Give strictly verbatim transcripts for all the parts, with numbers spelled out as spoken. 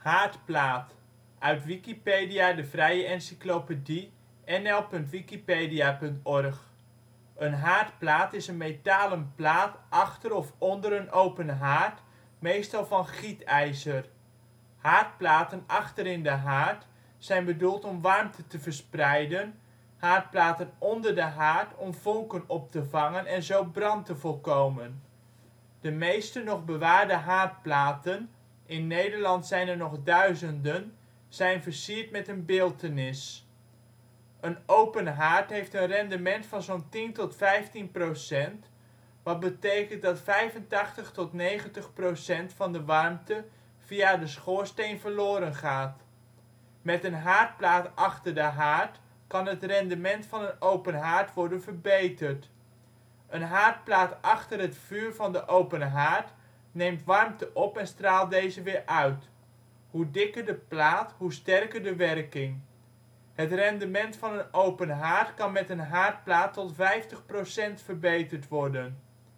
Haardplaat, uit Wikipedia, de vrije encyclopedie. N L punt wikipedia punt org. Een haardplaat is een metalen plaat achter of onder een open haard, meestal van gietijzer. Haardplaten achter in de haard zijn bedoeld om warmte te verspreiden, haardplaten onder de haard om vonken op te vangen en zo brand te voorkomen. De meeste nog bewaarde haardplaten, in Nederland zijn er nog duizenden, zijn versierd met een beeltenis. Een open haard heeft een rendement van zo 'n tien tot vijftien procent, wat betekent dat vijfentachtig tot negentig procent van de warmte via de schoorsteen verloren gaat. Met een haardplaat achter de haard kan het rendement van een open haard worden verbeterd. Een haardplaat achter het vuur van de open haard neemt warmte op en straalt deze weer uit. Hoe dikker de plaat, hoe sterker de werking. Het rendement van een open haard kan met een haardplaat tot vijftig procent verbeterd worden.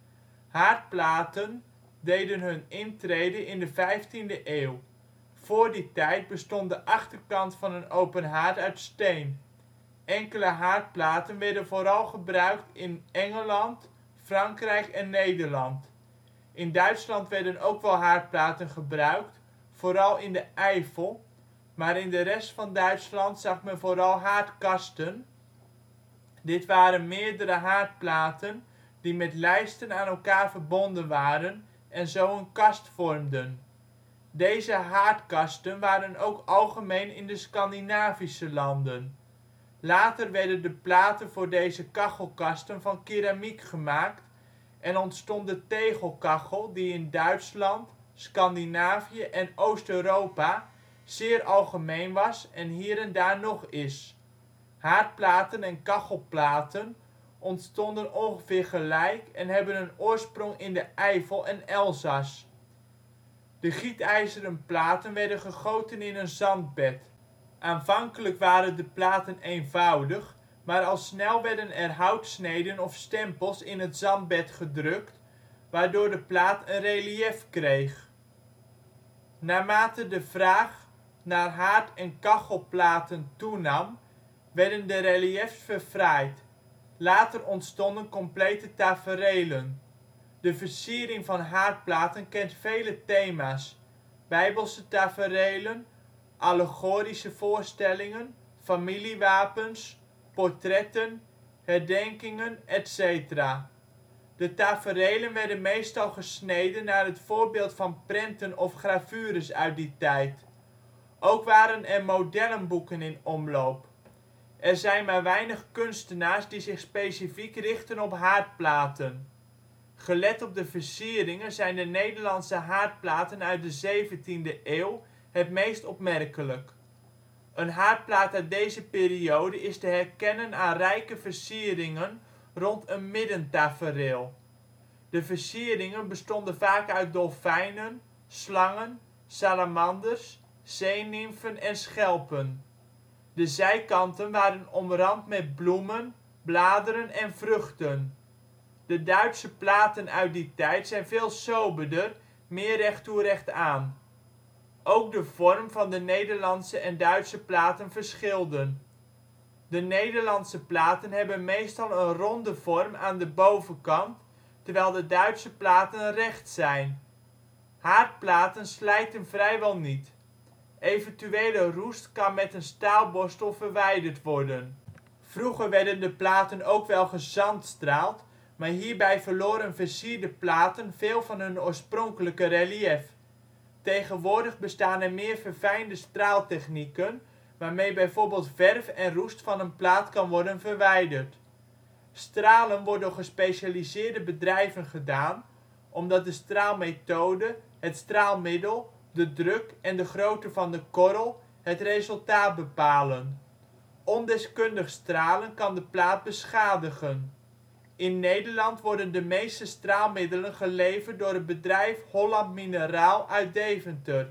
Haardplaten deden hun intrede in de vijftiende eeuw. Voor die tijd bestond de achterkant van een open haard uit steen. Enkele haardplaten werden vooral gebruikt in Engeland, Frankrijk en Nederland. In Duitsland werden ook wel haardplaten gebruikt, vooral in de Eifel, maar in de rest van Duitsland zag men vooral haardkasten. Dit waren meerdere haardplaten die met lijsten aan elkaar verbonden waren en zo een kast vormden. Deze haardkasten waren ook algemeen in de Scandinavische landen. Later werden de platen voor deze kachelkasten van keramiek gemaakt en ontstond de tegelkachel die in Duitsland, Scandinavië en Oost-Europa zeer algemeen was en hier en daar nog is. Haardplaten en kachelplaten ontstonden ongeveer gelijk en hebben een oorsprong in de Eifel en Elzas. De gietijzeren platen werden gegoten in een zandbed. Aanvankelijk waren de platen eenvoudig, maar al snel werden er houtsneden of stempels in het zandbed gedrukt, waardoor de plaat een reliëf kreeg. Naarmate de vraag naar haard - en kachelplaten toenam, werden de reliëfs verfraaid. Later ontstonden complete taferelen. De versiering van haardplaten kent vele thema 's: bijbelse taferelen, allegorische voorstellingen, familiewapens, portretten, herdenkingen etc. De taferelen werden meestal gesneden naar het voorbeeld van prenten of gravures uit die tijd. Ook waren er modellenboeken in omloop. Er zijn maar weinig kunstenaars die zich specifiek richten op haardplaten. Gelet op de versieringen zijn de Nederlandse haardplaten uit de zeventiende eeuw het meest opmerkelijk. Een haardplaat uit deze periode is te herkennen aan rijke versieringen rond een middentafereel. De versieringen bestonden vaak uit dolfijnen, slangen, salamanders, zeenimfen en schelpen. De zijkanten waren omrand met bloemen, bladeren en vruchten. De Duitse platen uit die tijd zijn veel soberder, meer recht toe recht aan. Ook de vorm van de Nederlandse en Duitse platen verschilden. De Nederlandse platen hebben meestal een ronde vorm aan de bovenkant, terwijl de Duitse platen recht zijn. Haardplaten slijten vrijwel niet. Eventuele roest kan met een staalborstel verwijderd worden. Vroeger werden de platen ook wel gezandstraald, maar hierbij verloren versierde platen veel van hun oorspronkelijke reliëf. Tegenwoordig bestaan er meer verfijnde straaltechnieken, waarmee bijvoorbeeld verf en roest van een plaat kan worden verwijderd. Stralen wordt door gespecialiseerde bedrijven gedaan, omdat de straalmethode, het straalmiddel, de druk en de grootte van de korrel het resultaat bepalen. Ondeskundig stralen kan de plaat beschadigen. In Nederland worden de meeste straalmiddelen geleverd door het bedrijf Holland Mineraal uit Deventer.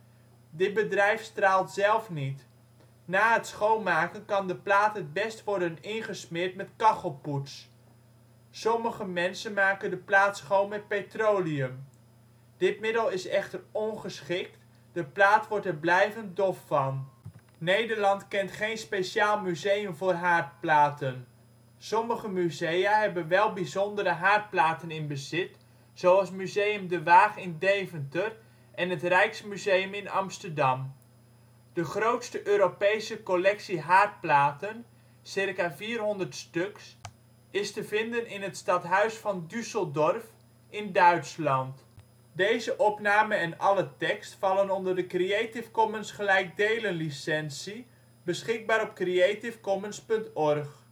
Dit bedrijf straalt zelf niet. Na het schoonmaken kan de plaat het best worden ingesmeerd met kachelpoets. Sommige mensen maken de plaat schoon met petroleum. Dit middel is echter ongeschikt de plaat wordt er blijvend dof van. Nederland kent geen speciaal museum voor haardplaten. Sommige musea hebben wel bijzondere haardplaten in bezit, zoals Museum De Waag in Deventer en het Rijksmuseum in Amsterdam. De grootste Europese collectie haardplaten, circa vierhonderd stuks, is te vinden in het stadhuis van Düsseldorf in Duitsland. Deze opname en alle tekst vallen onder de Creative Commons gelijkdelen licentie, beschikbaar op creativecommons punt org